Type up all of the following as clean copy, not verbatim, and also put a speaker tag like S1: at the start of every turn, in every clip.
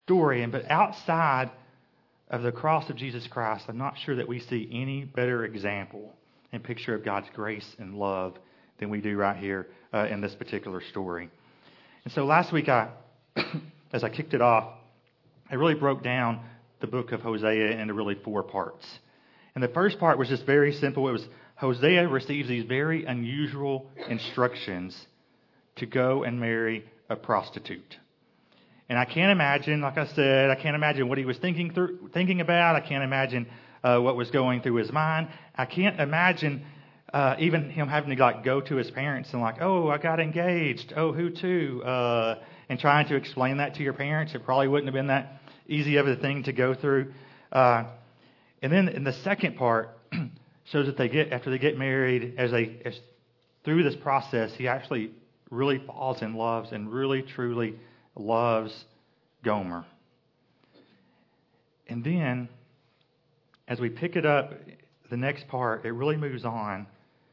S1: story. But outside of the cross of Jesus Christ, I'm not sure that we see any better example and picture of God's grace and love than we do right here in this particular story. And so last week, as I kicked it off, I really broke down the book of Hosea into really 4 parts. And the first part was just very simple. It was Hosea receives these very unusual instructions to go and marry a prostitute. And I can't imagine, like I said, I can't imagine what he was thinking about. I can't imagine what was going through his mind. I can't imagine even him having to go to his parents and oh, I got engaged. Oh, who to? And trying to explain that to your parents. It probably wouldn't have been that easy of a thing to go through. And then in the second part shows that after they get married, as through this process, he actually really falls in love and really truly loves Gomer. And then, as we pick it up, the next part, it really moves on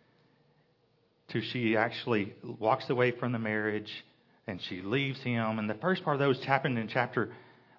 S1: to she actually walks away from the marriage and she leaves him. And the first part of those happened in chapter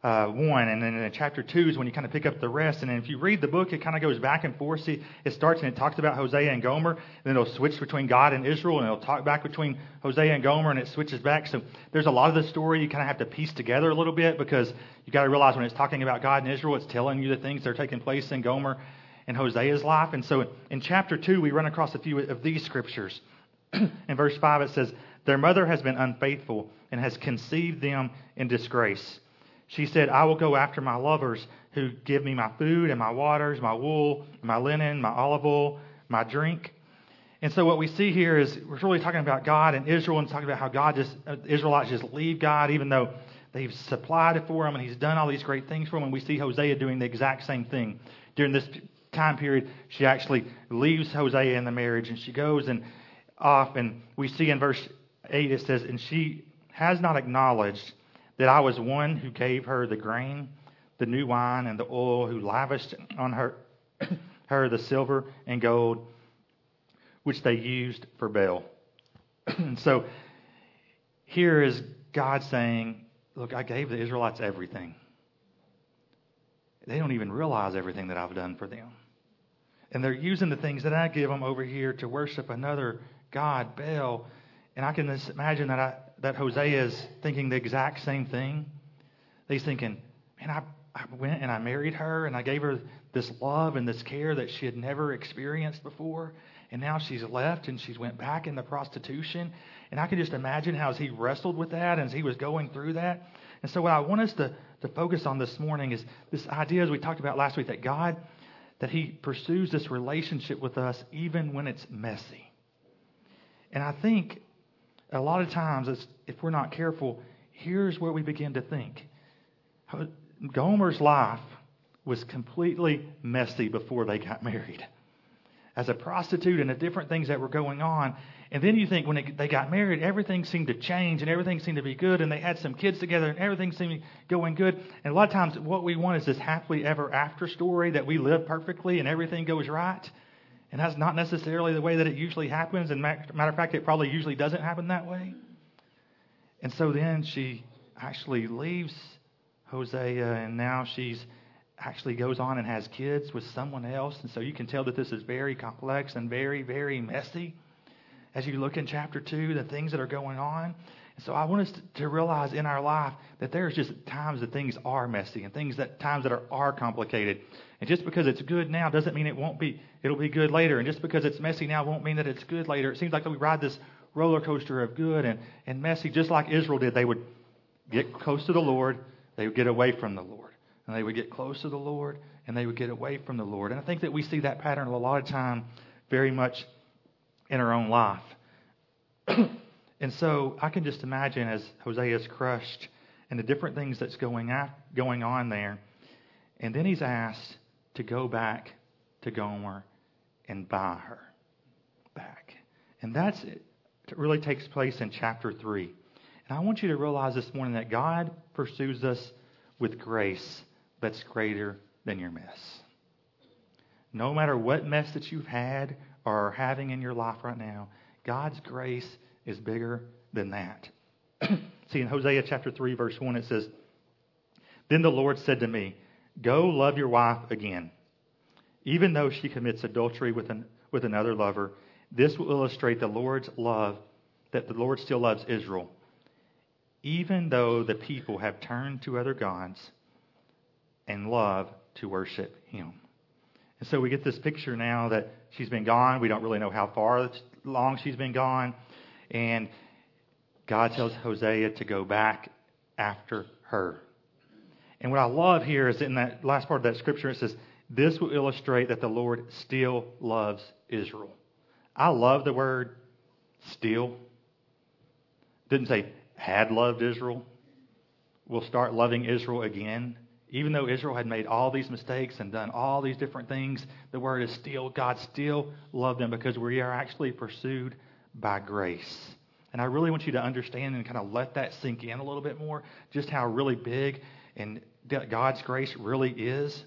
S1: 1, and then in chapter 2 is when you kind of pick up the rest. And then if you read the book, it kind of goes back and forth. See, it starts and it talks about Hosea and Gomer, and then it'll switch between God and Israel, and it'll talk back between Hosea and Gomer, and it switches back. So there's a lot of the story you kind of have to piece together a little bit, because you got to realize when it's talking about God and Israel, it's telling you the things that are taking place in Gomer and Hosea's life. And so in chapter 2, we run across a few of these scriptures. In verse 5, it says, "Their mother has been unfaithful and has conceived them in disgrace. She said, I will go after my lovers who give me my food and my waters, my wool, my linen, my olive oil, my drink." And so what we see here is we're really talking about God and Israel, and talking about how Israelites just leave God even though they've supplied it for them and he's done all these great things for them. And we see Hosea doing the exact same thing. During this time period, she actually leaves Hosea in the marriage and she goes off, and we see in verse 8 it says, "And she has not acknowledged that I was one who gave her the grain, the new wine, and the oil, who lavished on her the silver and gold, which they used for Baal." And so here is God saying, look, I gave the Israelites everything. They don't even realize everything that I've done for them. And they're using the things that I give them over here to worship another god, Baal. And I can just imagine that Hosea is thinking the exact same thing. He's thinking, man, I went and I married her and I gave her this love and this care that she had never experienced before. And now she's left and she's went back into prostitution. And I can just imagine how he wrestled with that as he was going through that. And so what I want us to focus on this morning is this idea, as we talked about last week, that God, that he pursues this relationship with us even when it's messy. And I think a lot of times, if we're not careful, here's where we begin to think. Gomer's life was completely messy before they got married. As a prostitute and the different things that were going on. And then you think when they got married, everything seemed to change and everything seemed to be good. And they had some kids together and everything seemed to be going good. And a lot of times what we want is this happily ever after story that we live perfectly and everything goes right. And that's not necessarily the way that it usually happens. And matter of fact, it probably usually doesn't happen that way. And so then she actually leaves Hosea, and now she's actually goes on and has kids with someone else. And so you can tell that this is very complex and very, very messy. As you look in chapter 2, the things that are going on. And so I want us to realize in our life that there's just times that things are messy and times that are complicated. And just because it's good now doesn't mean it'll be good later. And just because it's messy now won't mean that it's good later. It seems like we ride this roller coaster of good and messy, just like Israel did. They would get close to the Lord, they would get away from the Lord. And they would get close to the Lord, and they would get away from the Lord. And I think that we see that pattern a lot of time very much in our own life. And so I can just imagine as Hosea is crushed and the different things that's going on there. And then he's asked to go back to Gomer and buy her back. And it really takes place in chapter 3. And I want you to realize this morning that God pursues us with grace that's greater than your mess. No matter what mess that you've had or are having in your life right now, God's grace is bigger than that. See, in Hosea chapter 3, verse 1, it says, Then the Lord said to me, go love your wife again. Even though she commits adultery with another lover, this will illustrate the Lord's love, that the Lord still loves Israel, even though the people have turned to other gods and love to worship him. And so we get this picture now that she's been gone. We don't really know how long she's been gone. And God tells Hosea to go back after her. And what I love here is in that last part of that scripture, it says, this will illustrate that the Lord still loves Israel. I love the word still. It didn't say had loved Israel. Will start loving Israel again. Even though Israel had made all these mistakes and done all these different things, the word is still, God still loved them because we are actually pursued by grace. And I really want you to understand and kind of let that sink in a little bit more, just how really big and God's grace really is.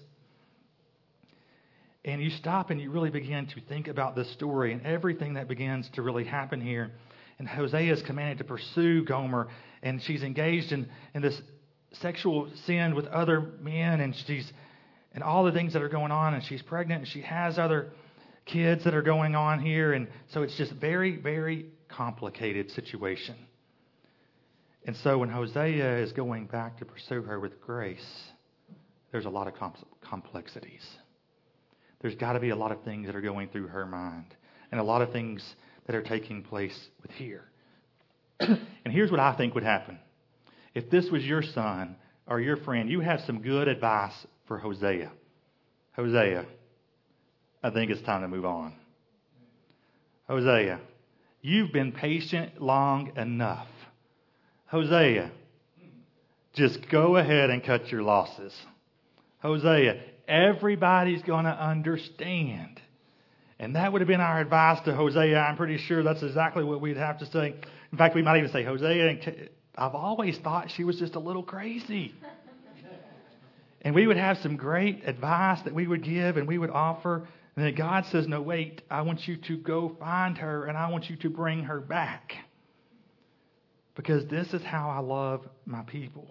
S1: And you stop and you really begin to think about this story and everything that begins to really happen here. And Hosea is commanded to pursue Gomer, and she's engaged in this sexual sin with other men, and all the things that are going on, and she's pregnant, and she has other kids that are going on here, and so it's just very, very complicated situation. And so when Hosea is going back to pursue her with grace, there's a lot of complexities. There's got to be a lot of things that are going through her mind, and a lot of things that are taking place with here. And here's what I think would happen. If this was your son or your friend, you have some good advice for Hosea. Hosea, I think it's time to move on. Hosea, you've been patient long enough. Hosea, just go ahead and cut your losses. Hosea, everybody's going to understand. And that would have been our advice to Hosea. I'm pretty sure that's exactly what we'd have to say. In fact, we might even say, Hosea, I've always thought she was just a little crazy. And we would have some great advice that we would give and we would offer. And then God says, no, wait, I want you to go find her and I want you to bring her back. Because this is how I love my people.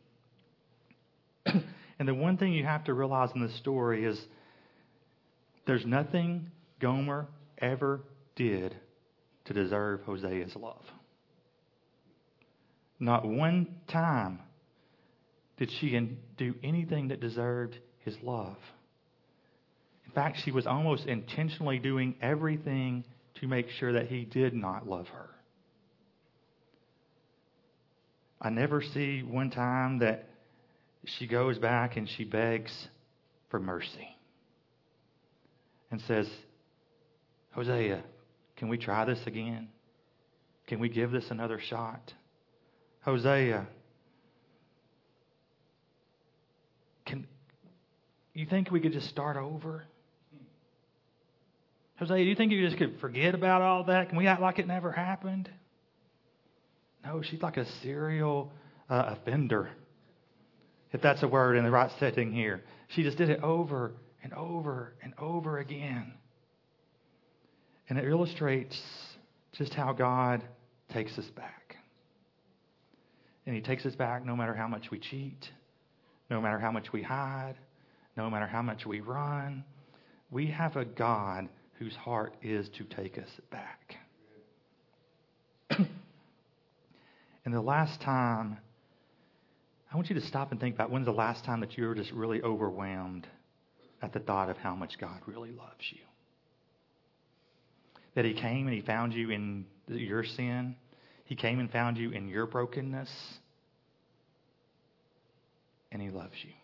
S1: And the one thing you have to realize in this story is there's nothing Gomer ever did to deserve Hosea's love. Not one time did she do anything that deserved his love. In fact, she was almost intentionally doing everything to make sure that he did not love her. I never see one time that she goes back and she begs for mercy and says, Hosea, can we try this again? Can we give this another shot? Hosea, you think we could just start over? Hosea, do you think you just could forget about all that? Can we act like it never happened? No, she's like a serial offender, if that's a word in the right setting here. She just did it over and over and over again. And it illustrates just how God takes us back. And He takes us back no matter how much we cheat, no matter how much we hide, no matter how much we run. We have a God whose heart is to take us back. And the last time, I want you to stop and think about when's the last time that you were just really overwhelmed at the thought of how much God really loves you. That He came and He found you in your sin. He came and found you in your brokenness. And He loves you.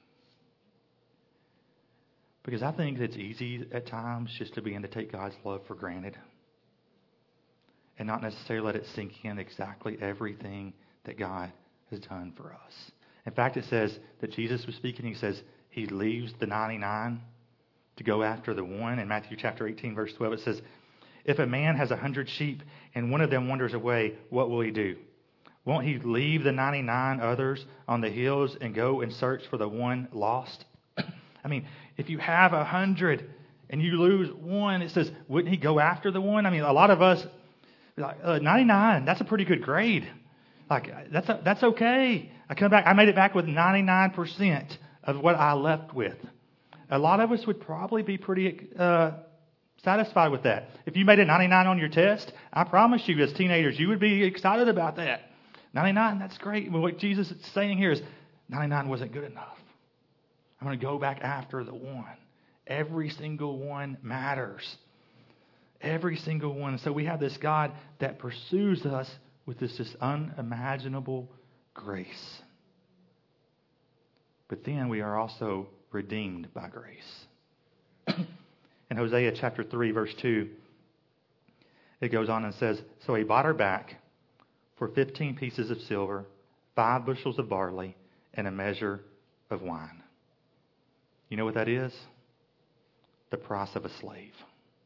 S1: Because I think it's easy at times just to begin to take God's love for granted. And not necessarily let it sink in exactly everything that God has done for us. In fact, it says that Jesus was speaking. He says He leaves the 99 to go after the one. In Matthew chapter 18, verse 12, it says, if a man has 100 sheep and one of them wanders away, what will he do? Won't he leave the 99 others on the hills and go and search for the one lost? I mean, if you have 100 and you lose one, it says, wouldn't he go after the one? I mean, a lot of us, like 99, that's a pretty good grade. Like, that's okay. I come back, I made it back with 99% of what I left with. A lot of us would probably be pretty satisfied with that. If you made a 99 on your test, I promise you as teenagers, you would be excited about that. 99, that's great. But what Jesus is saying here is 99 wasn't good enough. I'm going to go back after the one. Every single one matters. Every single one. So we have this God that pursues us with this just unimaginable grace. But then we are also redeemed by grace. In Hosea chapter 3, verse 2, it goes on and says, "So he bought her back for 15 pieces of silver, 5 bushels of barley, and a measure of wine." You know what that is? The price of a slave.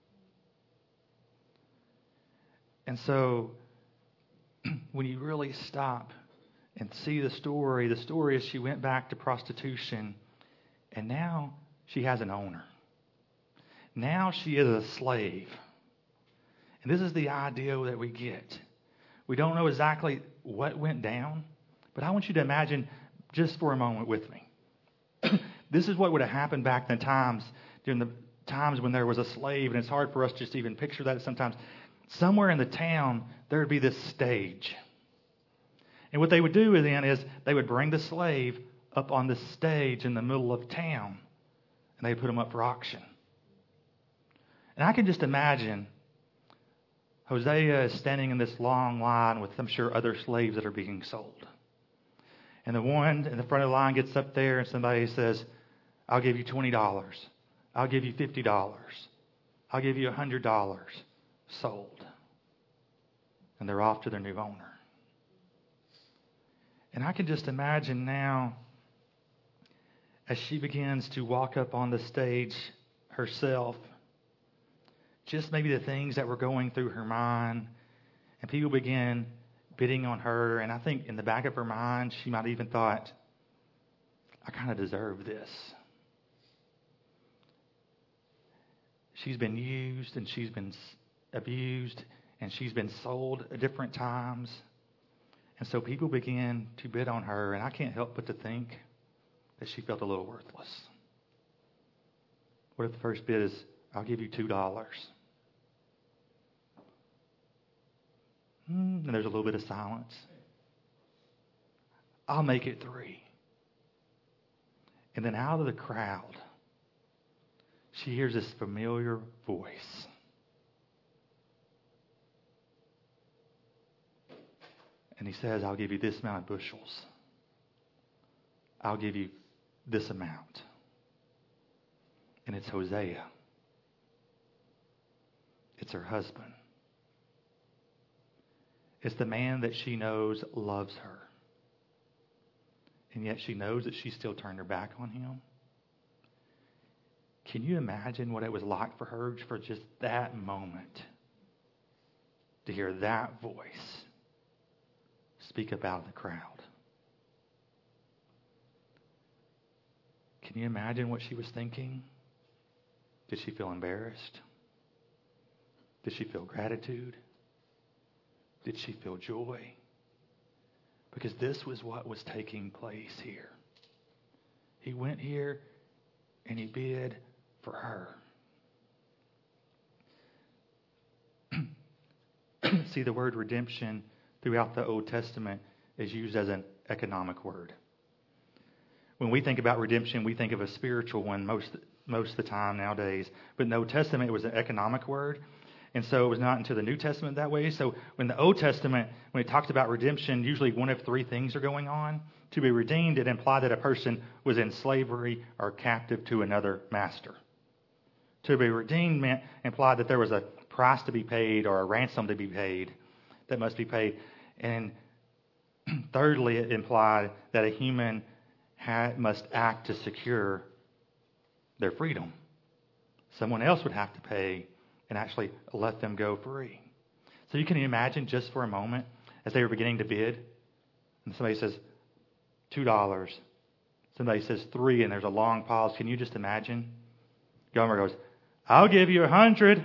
S1: And so, when you really stop and see the story is she went back to prostitution, and now she has an owner. Now she is a slave. And this is the idea that we get. We don't know exactly what went down, but I want you to imagine just for a moment with me. This is what would have happened back in the times, during the times when there was a slave, and it's hard for us just to even picture that sometimes. Somewhere in the town, there would be this stage. And what they would do then is they would bring the slave up on this stage in the middle of town, and they would put him up for auction. And I can just imagine Hosea is standing in this long line with, I'm sure, other slaves that are being sold. And the one in the front of the line gets up there and somebody says, "I'll give you $20. I'll give you $50. I'll give you $100. Sold." And they're off to their new owner. And I can just imagine now, as she begins to walk up on the stage herself, just maybe the things that were going through her mind, and people begin bidding on her. And I think in the back of her mind, she might have even thought, "I kind of deserve this." She's been used and she's been abused and she's been sold at different times. And so people begin to bid on her, and I can't help but to think that she felt a little worthless. What if the first bid is, "I'll give you $2? And there's a little bit of silence. "I'll make it $3. And then out of the crowd, she hears this familiar voice. And he says, "I'll give you this amount of bushels. I'll give you this amount." And it's Hosea. It's her husband. It's the man that she knows loves her. And yet she knows that she still turned her back on him. Can you imagine what it was like for her for just that moment to hear that voice speak up out of the crowd? Can you imagine what she was thinking? Did she feel embarrassed? Did she feel gratitude? Did she feel joy? Because this was what was taking place here. He went here and he bid for her. See, the word redemption throughout the Old Testament is used as an economic word. When we think about redemption, we think of a spiritual one most of the time nowadays. But in the Old Testament, it was an economic word. And so it was not until the New Testament that way. So when the Old Testament, when it talks about redemption, usually one of 3 things are going on. To be redeemed, it implied that a person was in slavery or captive to another master. To be redeemed implied that there was a price to be paid or a ransom to be paid that must be paid. And thirdly, it implied that a human must act to secure their freedom. Someone else would have to pay and actually let them go free. So you can imagine just for a moment, as they were beginning to bid, and somebody says $2, somebody says $3, and there's a long pause. Can you just imagine? Gomer goes, "I'll give you 100.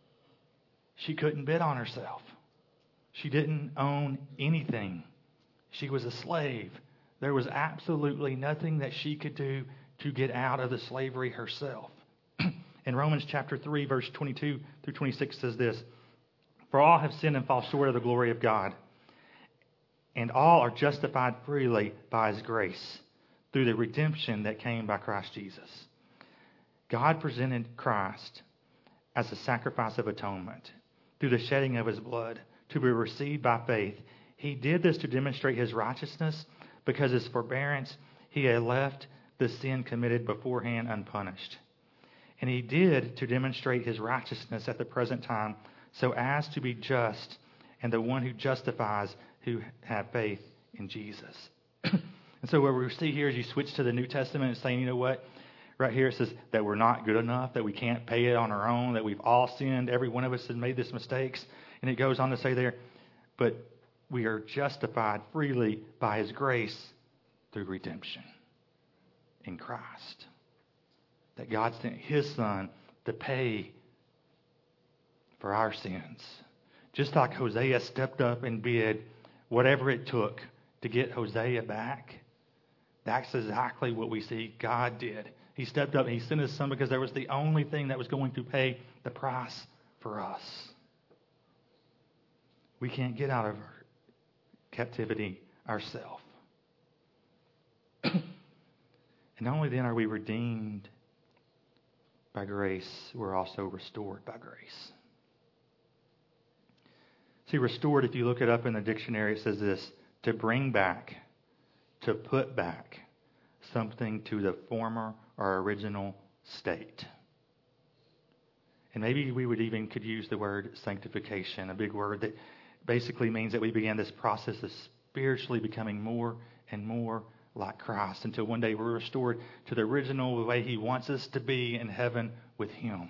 S1: She couldn't bid on herself. She didn't own anything She was a slave. There was absolutely nothing that she could do to get out of the slavery herself. In Romans chapter 3, verse 22 through 26 says this, "For all have sinned and fall short of the glory of God, and all are justified freely by His grace through the redemption that came by Christ Jesus." God presented Christ as a sacrifice of atonement through the shedding of His blood to be received by faith. He did this to demonstrate His righteousness because His forbearance He had left the sin committed beforehand unpunished. And He did to demonstrate His righteousness at the present time so as to be just and the one who justifies who have faith in Jesus. And so what we see here is you switch to the New Testament, it's saying, you know what? Right here it says that we're not good enough, that we can't pay it on our own, that we've all sinned. Every one of us has made these mistakes. And it goes on to say there, but we are justified freely by His grace through redemption in Christ. That God sent His Son to pay for our sins. Just like Hosea stepped up and bid whatever it took to get Hosea back, that's exactly what we see God did. He stepped up and He sent His Son because there was the only thing that was going to pay the price for us. We can't get out of our captivity ourselves. And not only then are we redeemed by grace, we're also restored by grace. See, restored, if you look it up in the dictionary, it says this: to bring back, to put back something to the former or original state. And maybe we would even could use the word sanctification, a big word that basically means that we began this process of spiritually becoming more and more like Christ until one day we're restored to the original, the way He wants us to be in heaven with Him.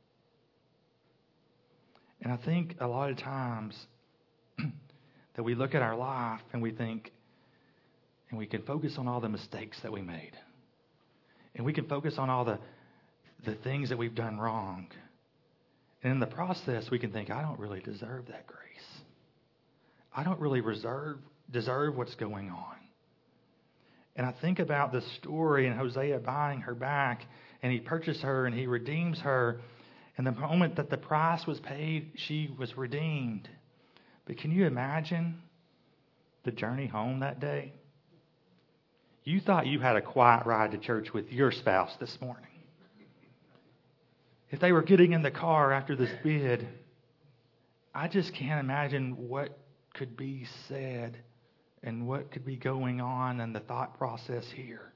S1: And I think a lot of times that we look at our life and we think, and we can focus on all the mistakes that we made. And we can focus on all the things that we've done wrong. And in the process, we can think, I don't really deserve that grace. I don't really deserve what's going on. And I think about the story and Hosea buying her back, and he purchased her and he redeems her. And the moment that the price was paid, she was redeemed. But can you imagine the journey home that day? You thought you had a quiet ride to church with your spouse this morning. If they were getting in the car after this bid, I just can't imagine what could be said and what could be going on in the thought process here.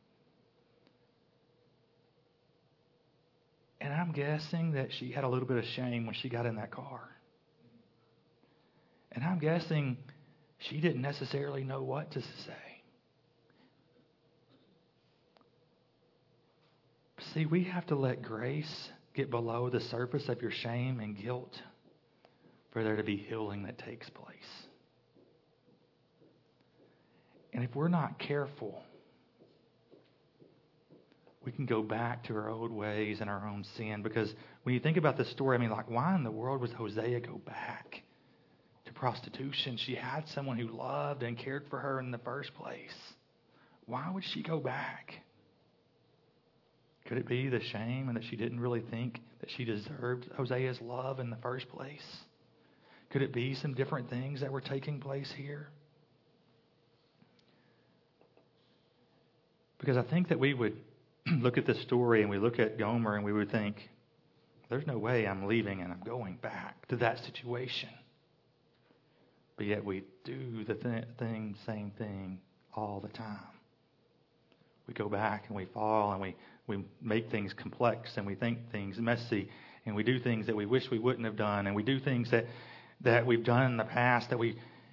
S1: And I'm guessing that she had a little bit of shame when she got in that car. And I'm guessing she didn't necessarily know what to say. See, we have to let grace get below the surface of your shame and guilt for there to be healing that takes place. And if we're not careful, we can go back to our old ways and our own sin. Because when you think about this story, I mean, like, why in the world would Hosea go back to prostitution? She had someone who loved and cared for her in the first place. Why would she go back? Could it be the shame and that she didn't really think that she deserved Hosea's love in the first place? Could it be some different things that were taking place here? Because I think that we would look at this story and we look at Gomer and we would think, there's no way I'm leaving and I'm going back to that situation. But yet we do the same thing all the time. We go back and we fall and we make things complex and we think things messy and we do things that we wish we wouldn't have done and we do things that we've done in the past and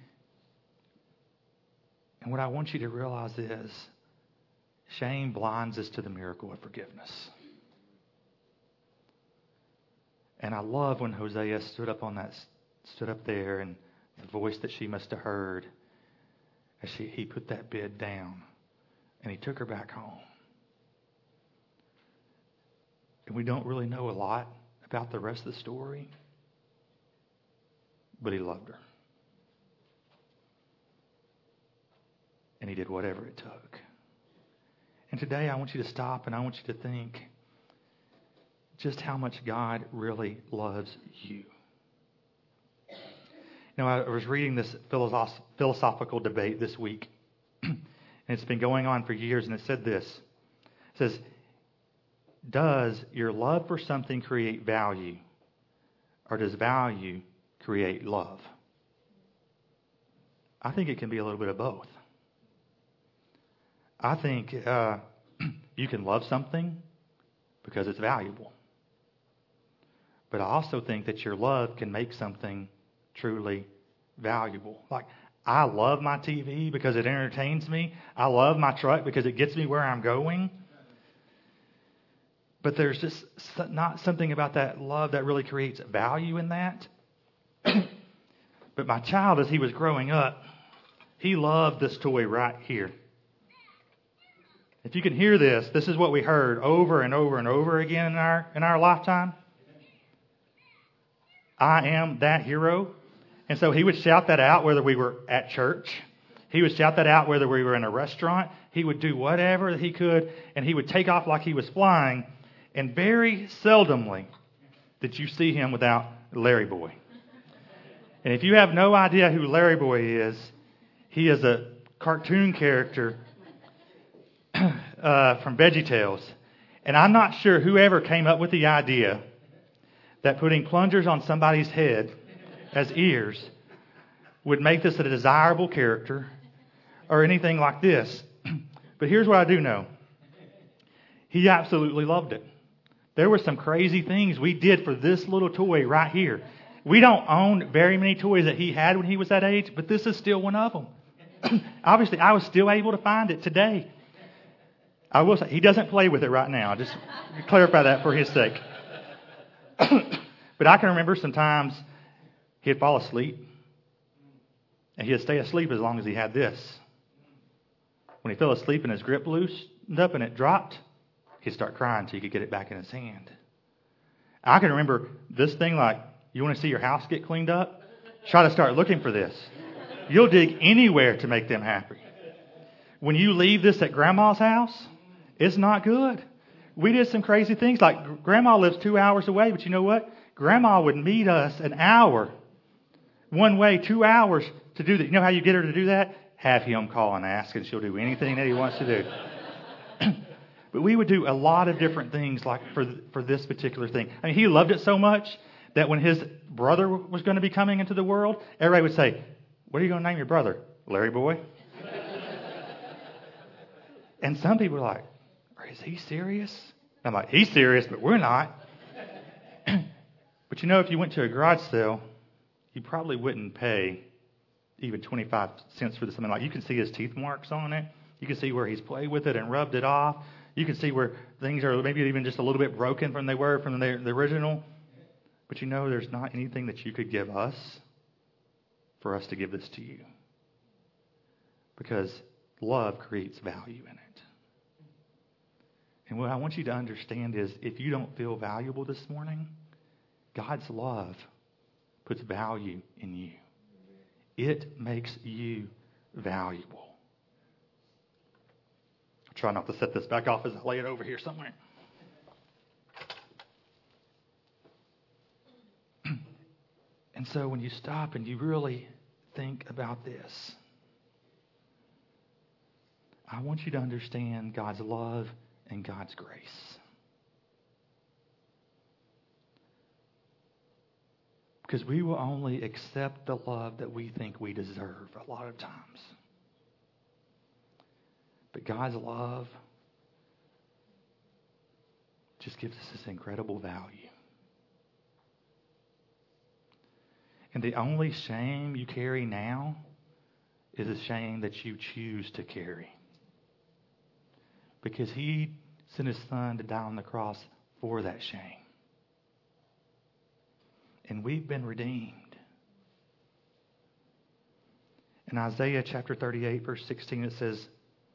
S1: what I want you to realize is shame blinds us to the miracle of forgiveness. And I love when Hosea stood up there and the voice that she must have heard as he put that bid down and he took her back home. And we don't really know a lot about the rest of the story, but he loved her. and he did whatever it took. And today I want you to stop and I want you to think just how much God really loves you. You know, I was reading this philosophical debate this week, and it's been going on for years, and it said this. It says, does your love for something create value, or does value create love? I think it can be a little bit of both. I think you can love something because it's valuable. But I also think that your love can make something truly valuable. Like, I love my TV because it entertains me. I love my truck because it gets me where I'm going. But there's just not something about that love that really creates value in that. But my child, as he was growing up, he loved this toy right here. If you can hear this, this is what we heard over and over and over again in our lifetime. I am that hero. And so he would shout that out whether we were at church. He would shout that out whether we were in a restaurant. He would do whatever he could, and he would take off like he was flying. And very seldomly did you see him without Larry Boy. And if you have no idea who Larry Boy is, he is a cartoon character from VeggieTales. And I'm not sure whoever came up with the idea that putting plungers on somebody's head as ears would make this a desirable character or anything like this. But here's what I do know. He absolutely loved it. There were some crazy things we did for this little toy right here. We don't own very many toys that he had when he was that age, but this is still one of them. Obviously, I was still able to find it today. I will say, he doesn't play with it right now. I'll just clarify that for his sake. But I can remember sometimes he'd fall asleep, and he'd stay asleep as long as he had this. When he fell asleep and his grip loosened up and it dropped, he'd start crying until he could get it back in his hand. I can remember this thing like, you want to see your house get cleaned up? Try to start looking for this. You'll dig anywhere to make them happy. When you leave this at Grandma's house, it's not good. We did some crazy things. Like, Grandma lives 2 hours away, but you know what? Grandma would meet us an hour one way, 2 hours to do that. You know how you get her to do that? Have him call and ask, and she'll do anything that he wants to do. But we would do a lot of different things like for this particular thing. I mean, he loved it so much that when his brother was going to be coming into the world, everybody would say, what are you going to name your brother? Larry Boy? And some people were like, is he serious? I'm like, he's serious, but we're not. But you know, if you went to a garage sale, you probably wouldn't pay even 25 cents for something like. You can see his teeth marks on it. You can see where he's played with it and rubbed it off. You can see where things are maybe even just a little bit broken from the original. But you know, there's not anything that you could give us for us to give this to you. Because love creates value in it. And what I want you to understand is, if you don't feel valuable this morning, God's love puts value in you. It makes you valuable. I'll try not to set this back off as I lay it over here somewhere. And so when you stop and you really think about this, I want you to understand God's love and God's grace. Because we will only accept the love that we think we deserve a lot of times. But God's love just gives us this incredible value. And the only shame you carry now is a shame that you choose to carry. Because He sent His Son to die on the cross for that shame. And we've been redeemed. In Isaiah chapter 38, verse 16, it says,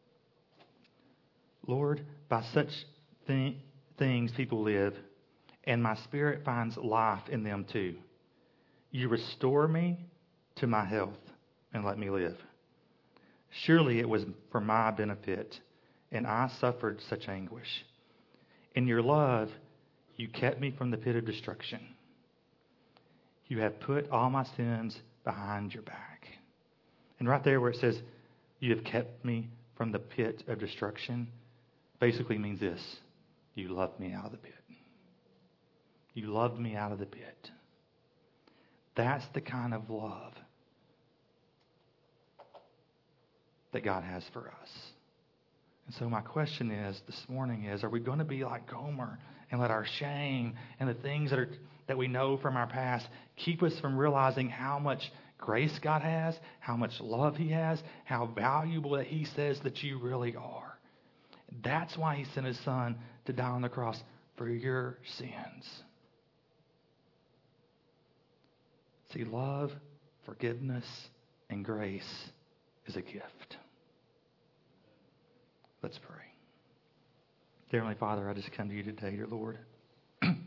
S1: Lord, by such things people live, and my spirit finds life in them too. You restore me to my health and let me live. Surely it was for my benefit, and I suffered such anguish. In your love, you kept me from the pit of destruction. You have put all my sins behind your back. And right there where it says, you have kept me from the pit of destruction, basically means this: you loved me out of the pit. You loved me out of the pit. That's the kind of love that God has for us. And so my question is, this morning is, are we going to be like Gomer and let our shame and the things that we know from our past keep us from realizing how much grace God has, how much love He has, how valuable that He says that you really are? That's why He sent His Son to die on the cross for your sins. See, love, forgiveness, and grace is a gift. Let's pray. Dear Heavenly Father, I just come to you today, dear Lord. And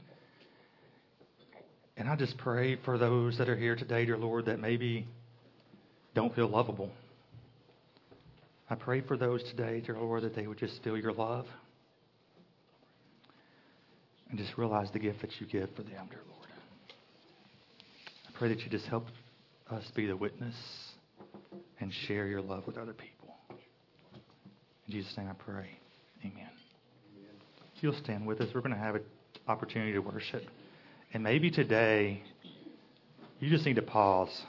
S1: I just pray for those that are here today, dear Lord, that maybe don't feel lovable. I pray for those today, dear Lord, that they would just feel your love and just realize the gift that you give for them, dear Lord. I pray that you just help us be the witness and share your love with other people. In Jesus' name I pray. Amen. If you'll stand with us, we're going to have an opportunity to worship. And maybe today, you just need to pause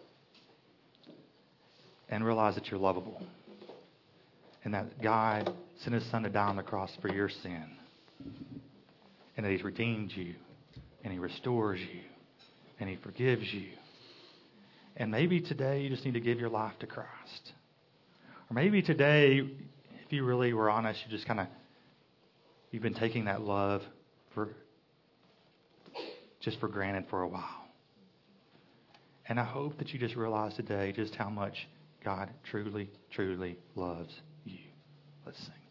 S1: and realize that you're lovable. And that God sent His Son to die on the cross for your sin. And that He's redeemed you. And He restores you. And He forgives you. And maybe today you just need to give your life to Christ. Or maybe today, if you really were honest, you've been taking that love for granted for a while. And I hope that you just realize today just how much God truly, truly loves you. Let's sing.